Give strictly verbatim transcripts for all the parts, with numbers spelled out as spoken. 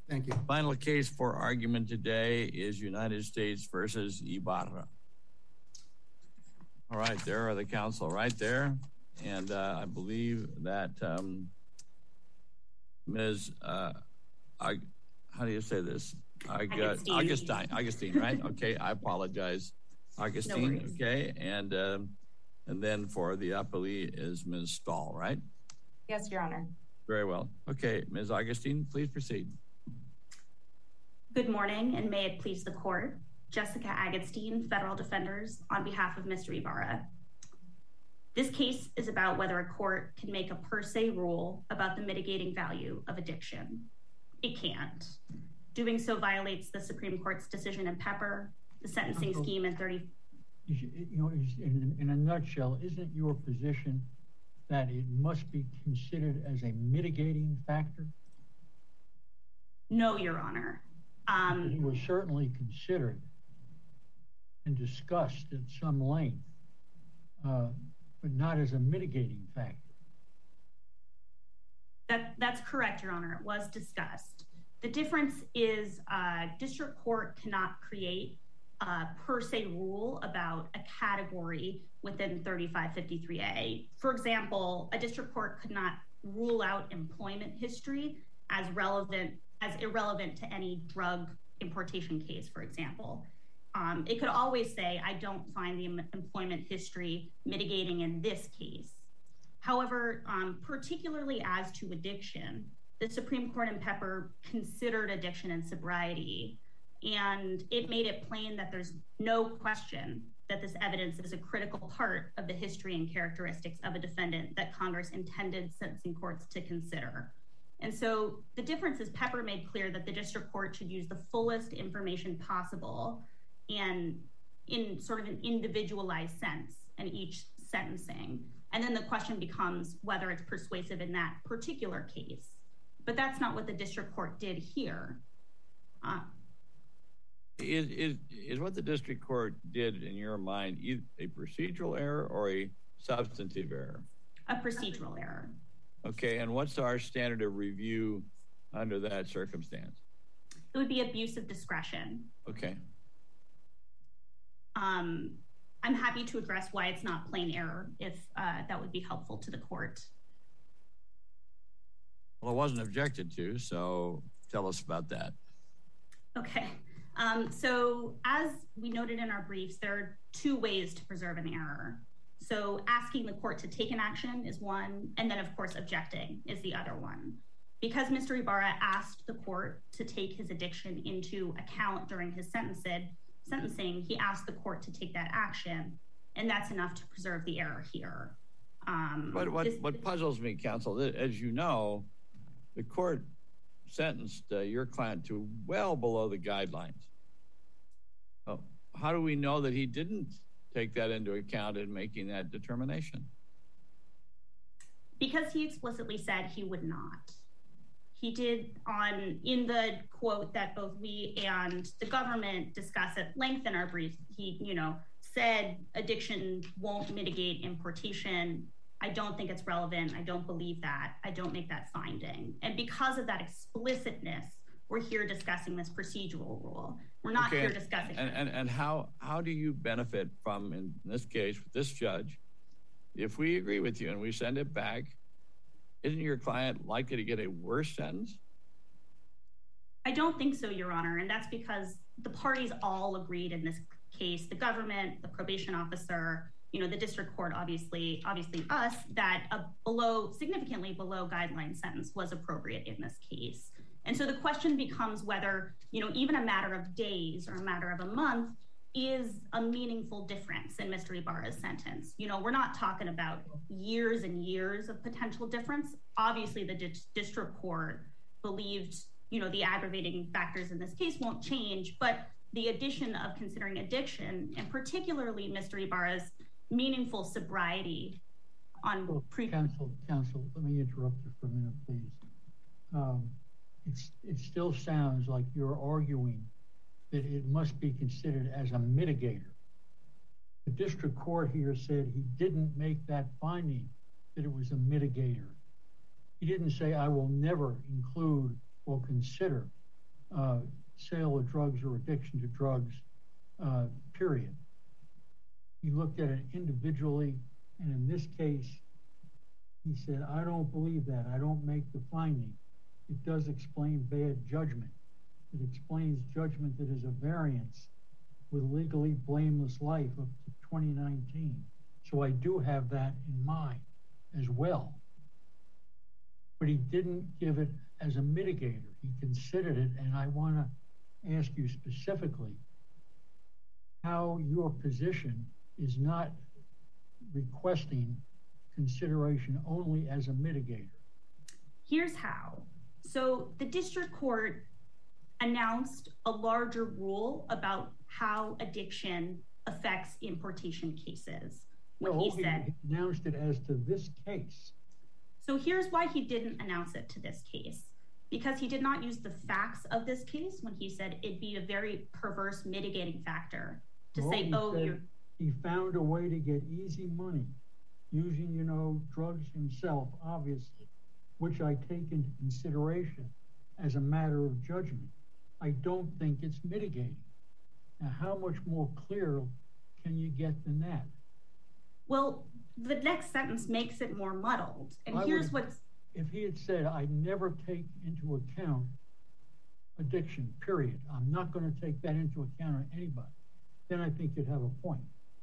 Thank you. Final case for argument today is United States versus Ibarra. All right, there are the counsel right there. And uh, I believe that um, Miz Uh, I, how do you say this? I got Augustine. Augustine, Augustine, right? Okay, I apologize. Augustine, No okay. And um, and then for the appellee is Miz Stahl, right? Yes, Your Honor. Very well. Okay, Miz Augustine, please proceed. Good morning, and may it please the court. Jessica Agostine, Federal Defenders, on behalf of Mister Ibarra. This case is about whether a court can make a per se rule about the mitigating value of addiction. It can't. Doing so violates the Supreme Court's decision in Pepper, the sentencing Counsel, scheme in thirty. You know, in, in a nutshell, isn't your position that it must be considered as a mitigating factor? No, Your Honor. Um, it was certainly considered and discussed at some length, uh, but not as a mitigating factor. That, that's correct, Your Honor. It was discussed. The difference is uh, district court cannot create a per se rule about a category within thirty-five fifty-three A. For example, a district court could not rule out employment history as relevant, as irrelevant to any drug importation case, for example. Um, it could always say, I don't find the employment history mitigating in this case. However, um, particularly as to addiction, the Supreme Court in Pepper considered addiction and sobriety, and it made it plain that there's no question that this evidence is a critical part of the history and characteristics of a defendant that Congress intended sentencing courts to consider. And so the difference is Pepper made clear that the district court should use the fullest information possible and in sort of an individualized sense in each sentencing. And then the question becomes whether it's persuasive in that particular case. But that's not what the district court did here. Uh, is, is, is what the district court did, in your mind, either a procedural error or a substantive error? A procedural error. Okay, and what's our standard of review under that circumstance? It would be abuse of discretion. Okay. Um, I'm happy to address why it's not plain error, if uh, that would be helpful to the court. Well, it wasn't objected to, so tell us about that. Okay. Um, so as we noted in our briefs, there are two ways to preserve an error. So asking the court to take an action is one, and then, of course, objecting is the other one. Because Mister Ibarra asked the court to take his addiction into account during his sentencing, sentencing, he asked the court to take that action, and that's enough to preserve the error here. Um, but what, this, what puzzles me, counsel, as you know, the court sentenced uh, your client to well below the guidelines. Oh, how do we know that he didn't take that into account in making that determination? Because he explicitly said he would not. He did on, in the quote that both we and the government discuss at length in our brief, he, you know, said addiction won't mitigate importation. I don't think it's relevant. I don't believe that. I don't make that finding. And because of that explicitness, we're here discussing this procedural rule. We're not okay. here discussing and, and, and how, how do you benefit from, in this case, with this judge, if we agree with you and we send it back, isn't your client likely to get a worse sentence? I don't think so, Your Honor, and that's because the parties all agreed in this case, the government, the probation officer, you know, the district court, obviously, obviously us, that a below, significantly below guideline sentence was appropriate in this case. And so the question becomes whether, you know, even a matter of days or a matter of a month is a meaningful difference in Mister Ibarra's sentence. You know, we're not talking about years and years of potential difference. Obviously, the di- district court believed, you know, the aggravating factors in this case won't change, but the addition of considering addiction, and particularly Mister Ibarra's meaningful sobriety on well, pre- counsel, counsel, let me interrupt you for a minute, please. Um, it's, it still sounds like you're arguing that it must be considered as a mitigator. The district court here said he didn't make that finding that it was a mitigator. He didn't say, I will never include or consider uh, sale of drugs or addiction to drugs, uh, period. He looked at it individually, and in this case, he said, I don't believe that. I don't make the finding. It does explain bad judgment. It explains judgment that is a variance with legally blameless life up to twenty nineteen. So I do have that in mind as well. But he didn't give it as a mitigator. He considered it, and I want to ask you specifically how your position is not requesting consideration only as a mitigator. Here's how. So the district court announced a larger rule about how addiction affects importation cases. When no, he said he announced it as to this case. So here's why he didn't announce it to this case. Because he did not use the facts of this case when he said it'd be a very perverse mitigating factor to no, say, oh, you're... He found a way to get easy money using, you know, drugs himself, obviously, which I take into consideration as a matter of judgment. I don't think it's mitigating. Now, how much more clear can you get than that? Well, the next sentence makes it more muddled. And I here's would, what's... If he had said, I never take into account addiction, period. I'm not going to take that into account on anybody. Then I think you'd have a point.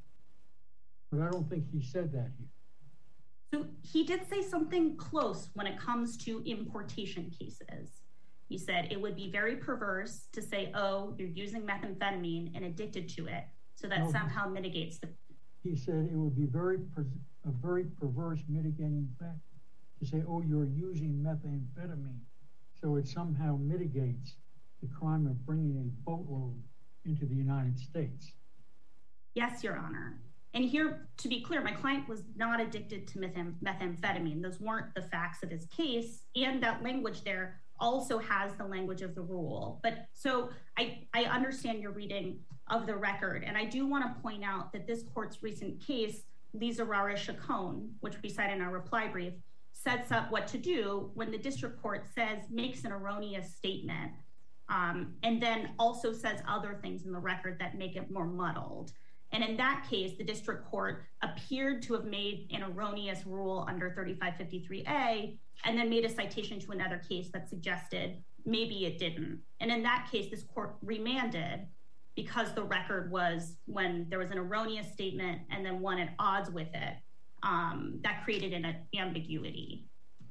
But I don't think he said that here. So he did say something close when it comes to importation cases. He said it would be very perverse to say, oh, you're using methamphetamine and addicted to it, so that No, somehow mitigates the... He said it would be very a very perverse mitigating factor to say, oh, you're using methamphetamine, so it somehow mitigates the crime of bringing a boatload into the United States. Yes, Your Honor. And here, to be clear, my client was not addicted to methem methamphetamine. Those weren't the facts of his case. And that language there also has the language of the rule. But so I, I understand your reading of the record. And I do want to point out that this court's recent case, Lizarrara Chacon, which we cite in our reply brief, sets up what to do when the district court says, makes an erroneous statement, um, and then also says other things in the record that make it more muddled. And in that case, the district court appeared to have made an erroneous rule under thirty-five fifty-three A, and then made a citation to another case that suggested maybe it didn't. And in that case, this court remanded because the record was when there was an erroneous statement and then one at odds with it, um, that created an ambiguity.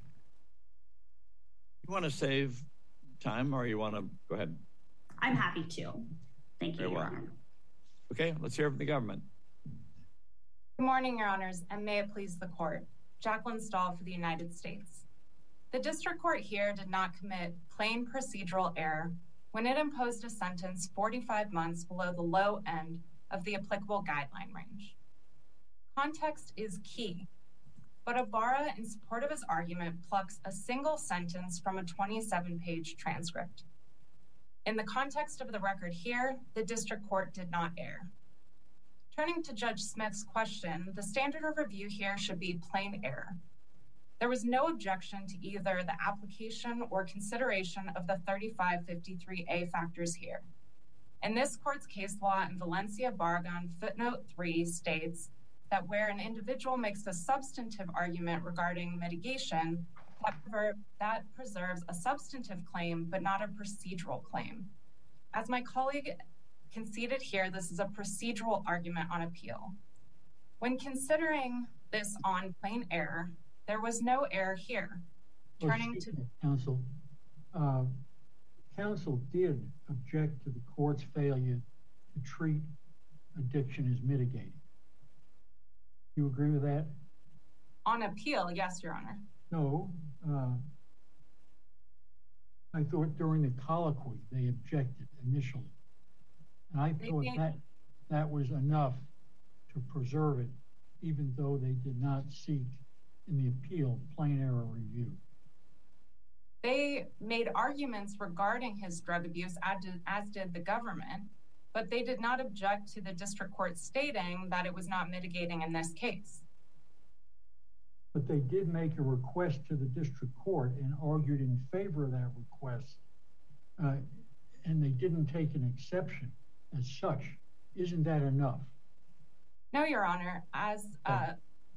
You want to save time or you want to go ahead? I'm happy to. Thank you, Your Honor. Okay, let's hear from the government. Good morning, Your Honors, and may it please the court. Jacqueline Stahl for the United States. The district court here did not commit plain procedural error when it imposed a sentence forty-five months below the low end of the applicable guideline range. Context is key, but Ibarra, in support of his argument, plucks a single sentence from a twenty-seven page transcript. In the context of the record here, the district court did not err. Turning to Judge Smith's question, the standard of review here should be plain error. There was no objection to either the application or consideration of the thirty-five fifty-three A factors here. In this court's case law in Valencia Barragan, footnote three states that where an individual makes a substantive argument regarding mitigation, However, that preserves a substantive claim, but not a procedural claim. As my colleague conceded here, this is a procedural argument on appeal. When considering this on plain error, there was no error here. Turning to counsel, uh, counsel did object to the court's failure to treat addiction as mitigating. Do you agree with that? On appeal, yes, Your Honor. No. Uh, I thought during the colloquy they objected initially. And I thought that that was enough to preserve it, even though they did not seek in the appeal plain error review. They made arguments regarding his drug abuse, as did, as did the government, but they did not object to the district court stating that it was not mitigating in this case. But they did make a request to the district court and argued in favor of that request uh, didn't take an exception as such, isn't that enough? No, Your Honor. As uh,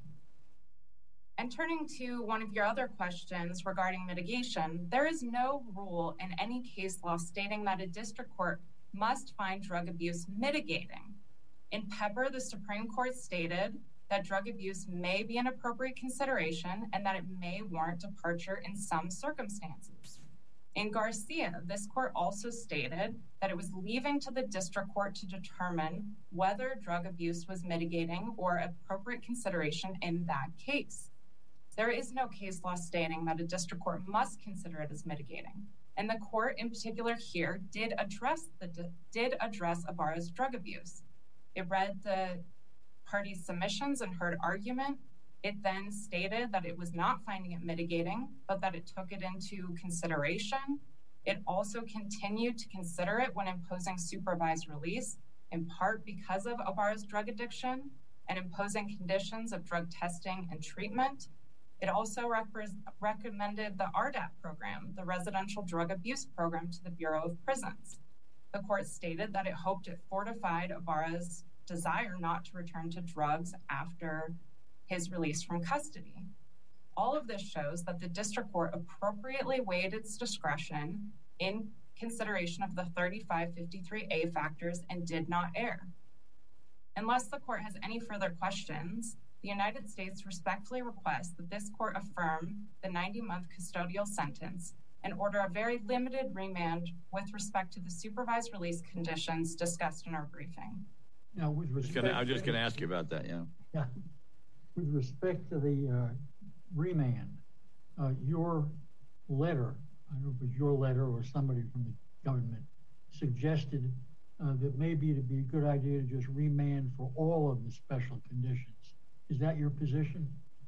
and turning to one of your other questions regarding mitigation, there is no rule in any case law stating that a district court must find drug abuse mitigating. In Pepper, the Supreme Court stated that drug abuse may be an appropriate consideration and that it may warrant departure in some circumstances. In Garcia, this court also stated that it was leaving to the district court to determine whether drug abuse was mitigating or appropriate consideration in that case. There is no case law stating that a district court must consider it as mitigating. And the court in particular here did address the did address Ibarra's drug abuse. It read the party's submissions and heard argument. It then stated that it was not finding it mitigating, but that it took it into consideration. It also continued to consider it when imposing supervised release, in part because of Ibarra's drug addiction and imposing conditions of drug testing and treatment. It also rep- recommended the R D A P program, the Residential Drug Abuse Program, to the Bureau of Prisons. The court stated that it hoped it fortified Ibarra's desire not to return to drugs after his release from custody. All of this shows that the district court appropriately weighed its discretion in consideration of the thirty-five fifty-three A factors and did not err. Unless the court has any further questions, the United States respectfully requests that this court affirm the ninety-month custodial sentence and order a very limited remand with respect to the supervised release conditions discussed in our briefing. Now, with respect, I was just going to ask you about that. Yeah. Yeah. With respect to the uh, remand, uh, your letter, I don't know if it was your letter or somebody from the government, suggested uh, that maybe it'd be a good idea to just remand for all of the special conditions. Is that your position?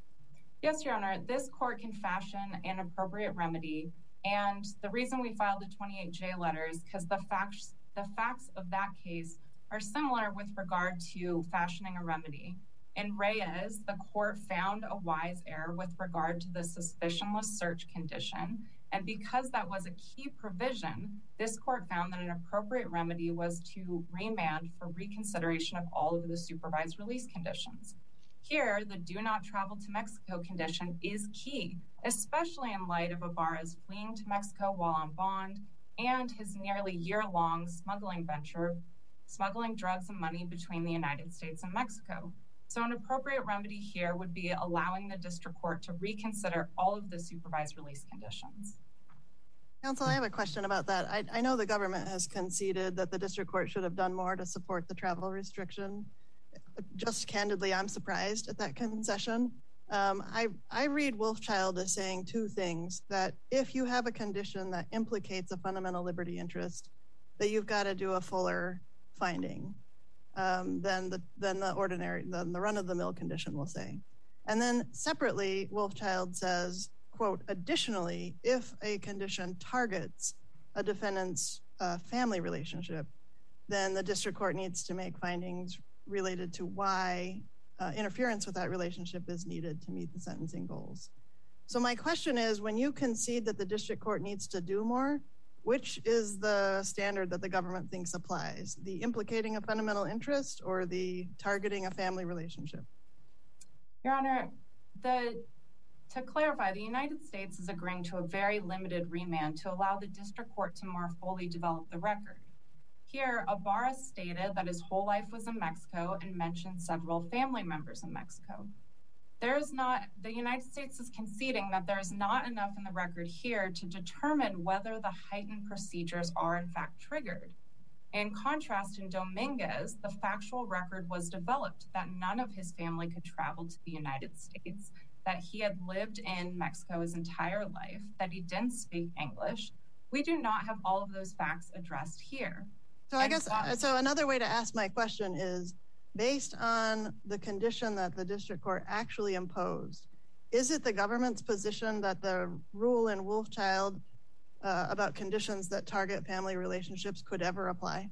Yes, Your Honor. This court can fashion an appropriate remedy, and the reason we filed the twenty-eight J letter is because the facts, the facts of that case are similar with regard to fashioning a remedy. In Reyes, the court found a wise error with regard to the suspicionless search condition, and because that was a key provision, this court found that an appropriate remedy was to remand for reconsideration of all of the supervised release conditions. Here, the do not travel to Mexico condition is key, especially in light of Ibarra's fleeing to Mexico while on bond and his nearly year-long smuggling venture, smuggling drugs and money between the United States and Mexico. So an appropriate remedy here would be allowing the district court to reconsider all of the supervised release conditions. Counsel, I have a question about that. I, I know the government has conceded that the district court should have done more to support the travel restriction. Just candidly, I'm surprised at that concession. Um, I, I read Wolfchild as saying two things: that if you have a condition that implicates a fundamental liberty interest, that you've got to do a fuller finding um, than the than the ordinary, than the run-of-the-mill condition will say. And then separately, Wolfchild says, quote, additionally, if a condition targets a defendant's uh, family relationship, then the district court needs to make findings related to why uh, interference with that relationship is needed to meet the sentencing goals. So my question is, when you concede that the district court needs to do more, which is the standard that the government thinks applies? The implicating a fundamental interest or the targeting a family relationship? Your Honor, the to clarify, the United States is agreeing to a very limited remand to allow the district court to more fully develop the record. Here, Ibarra stated that his whole life was in Mexico and mentioned several family members in Mexico. There is not, the United States is conceding that there is not enough in the record here to determine whether the heightened procedures are in fact triggered. In contrast, in Dominguez, the factual record was developed that none of his family could travel to the United States, that he had lived in Mexico his entire life, that he didn't speak English. We do not have all of those facts addressed here. So I guess, so another way to ask my question is, based on the condition that the district court actually imposed, is it the government's position that the rule in Wolfchild uh, about conditions that target family relationships could ever apply?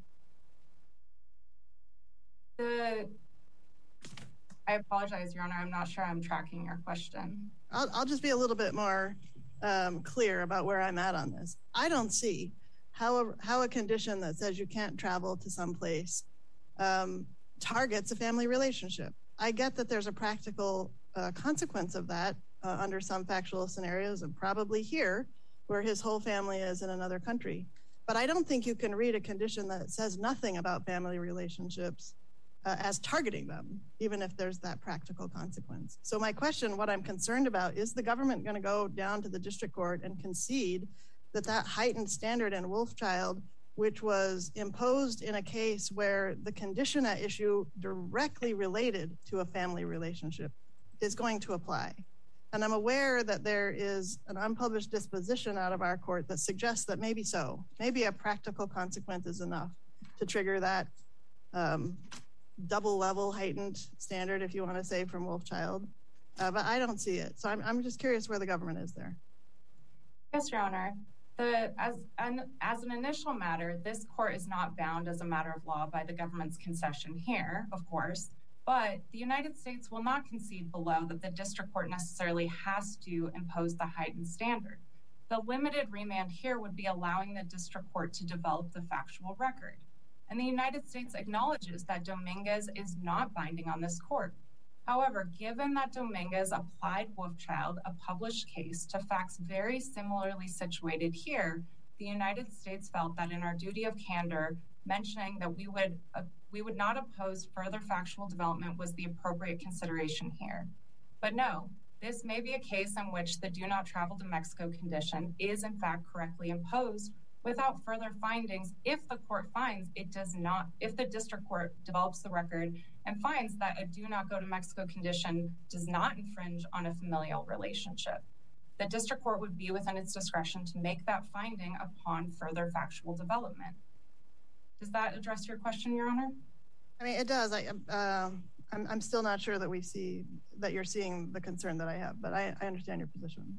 The, I apologize, Your Honor, I'm not sure I'm tracking your question. I'll, I'll just be a little bit more um, clear about where I'm at on this. I don't see how a, how a condition that says you can't travel to someplace um, targets a family relationship. I get that there's a practical uh, consequence of that uh, under some factual scenarios, and probably here where his whole family is in another country. But I don't think you can read a condition that says nothing about family relationships uh, as targeting them, even if there's that practical consequence. So my question, what I'm concerned about, is the government going to go down to the district court and concede that that heightened standard in Wolfchild, which was imposed in a case where the condition at issue directly related to a family relationship, is going to apply? And I'm aware that there is an unpublished disposition out of our court that suggests that maybe so. Maybe a practical consequence is enough to trigger that um, double level heightened standard, if you want to say, from Wolfchild. Uh, but I don't see it. So I'm, I'm just curious where the government is there. Yes, Your Honor. The, as, an, as an initial matter, this court is not bound as a matter of law by the government's concession here, of course, but the United States will not concede below that the district court necessarily has to impose the heightened standard. The limited remand here would be allowing the district court to develop the factual record. And the United States acknowledges that Dominguez is not binding on this court. However, given that Dominguez applied Wolfchild, a published case, to facts very similarly situated here, the United States felt that in our duty of candor, mentioning that we would uh, we would not oppose further factual development was the appropriate consideration here. But no, this may be a case in which the do not travel to Mexico condition is in fact correctly imposed without further findings if the court finds it does not, if the district court develops the record and finds that a do not go to Mexico condition does not infringe on a familial relationship. The district court would be within its discretion to make that finding upon further factual development. Does that address your question, Your Honor? I mean, it does. I, um, I'm, I'm still not sure that we see, that you're seeing the concern that I have, but I, I understand your position.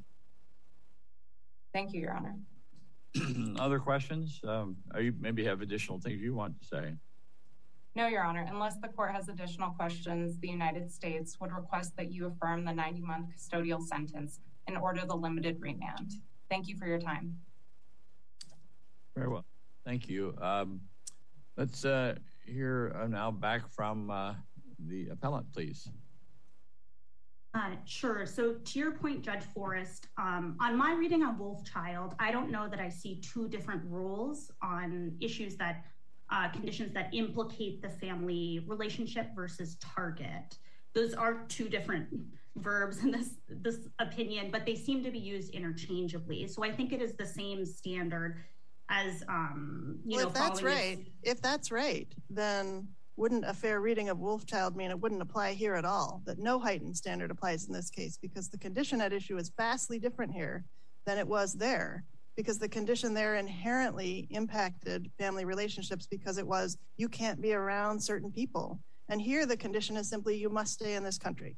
Thank you, Your Honor. Other questions? Um, are you maybe have additional things you want to say? No, Your Honor. Unless the court has additional questions, the United States would request that you affirm the ninety-month custodial sentence and order the limited remand. Thank you for your time. Very well. Thank you. Um, let's uh, hear uh, now back from uh, the appellant, please. Uh, sure. So to your point, Judge Forrest, um, on my reading on Wolfchild, I don't know that I see two different rules on issues that, uh, conditions that implicate the family relationship versus target. Those are two different verbs in this, this opinion, but they seem to be used interchangeably. So I think it is the same standard as, um, you well, know, if that's right, this... if that's right, then wouldn't a fair reading of Wolfchild mean it wouldn't apply here at all, that no heightened standard applies in this case, because the condition at issue is vastly different here than it was there, because the condition there inherently impacted family relationships because it was, you can't be around certain people. And here the condition is simply, you must stay in this country.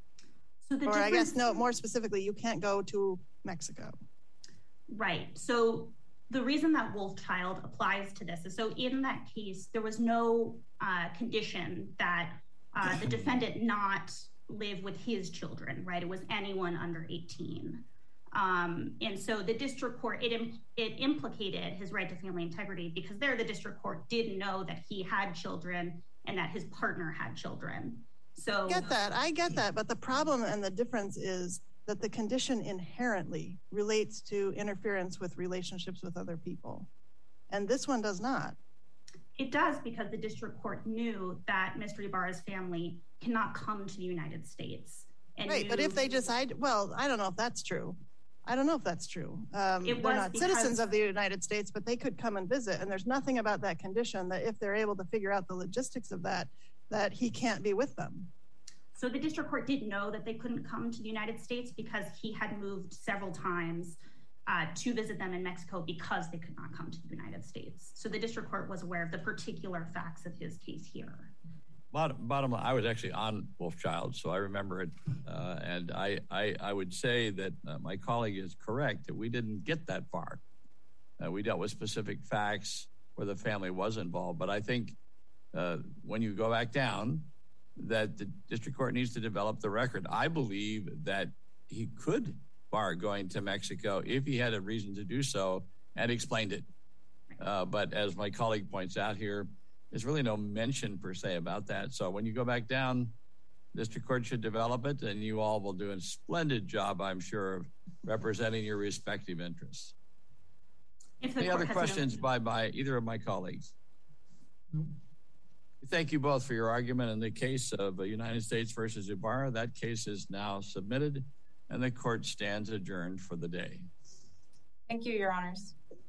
So the or difference... I guess, no, more specifically, you can't go to Mexico. Right. So the reason that Wolfchild applies to this is, so in that case, there was no uh, condition that uh, the defendant not live with his children, right? It was anyone under eighteen. Um, and so the district court, it, it implicated his right to family integrity because there the district court didn't know that he had children and that his partner had children. So I get that, I get that. But the problem and the difference is that the condition inherently relates to interference with relationships with other people. And this one does not. It does, because the district court knew that Mister Ibarra's family cannot come to the United States. And right, knew... but if they decide, well, I don't know if that's true. I don't know if that's true. Um, it they're was not because... citizens of the United States, but they could come and visit. And there's nothing about that condition that if they're able to figure out the logistics of that, that he can't be with them. So the district court didn't know that they couldn't come to the United States because he had moved several times uh, to visit them in Mexico because they could not come to the United States. So the district court was aware of the particular facts of his case here. Bottom, bottom line, I was actually on Wolfchild, so I remember it. Uh, and I, I, I would say that uh, my colleague is correct that we didn't get that far. Uh, we dealt with specific facts where the family was involved. But I think uh, when you go back down, that the district court needs to develop the record. I believe that he could bar going to Mexico if he had a reason to do so and explained it. Uh, but as my colleague points out here, there's really no mention per se about that. So when you go back down, district court should develop it, and you all will do a splendid job, I'm sure, of representing your respective interests. Any other questions no- by, by either of my colleagues? No. Thank you both for your argument in the case of the United States versus Ibarra. That case is now submitted, and the court stands adjourned for the day. Thank you, Your Honors.